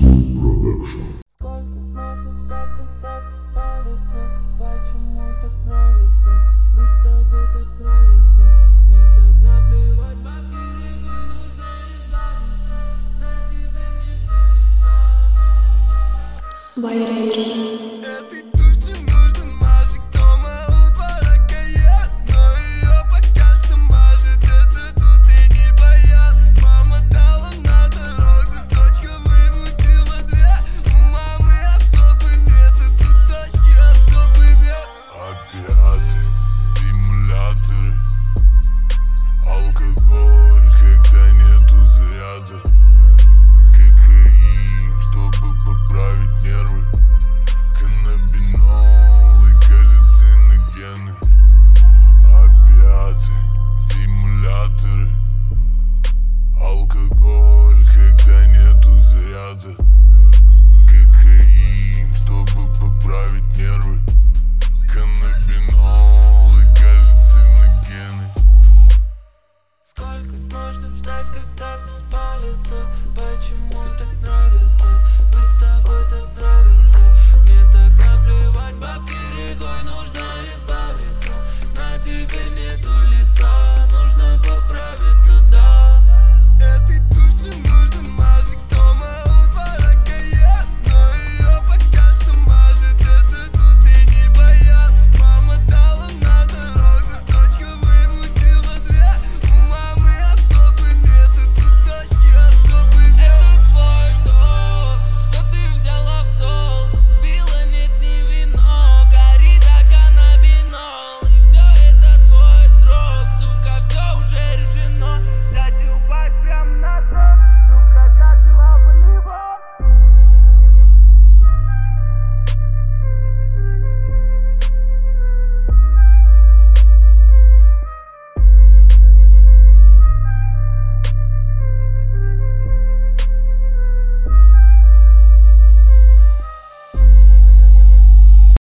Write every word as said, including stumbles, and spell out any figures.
Сколько можно ждать, когда все спалится? Почему так нравится? Быть с тобой так нравится. Мне так наплевать, бабки рекой нужно избавиться. На тебе нет лица. Байрейдж.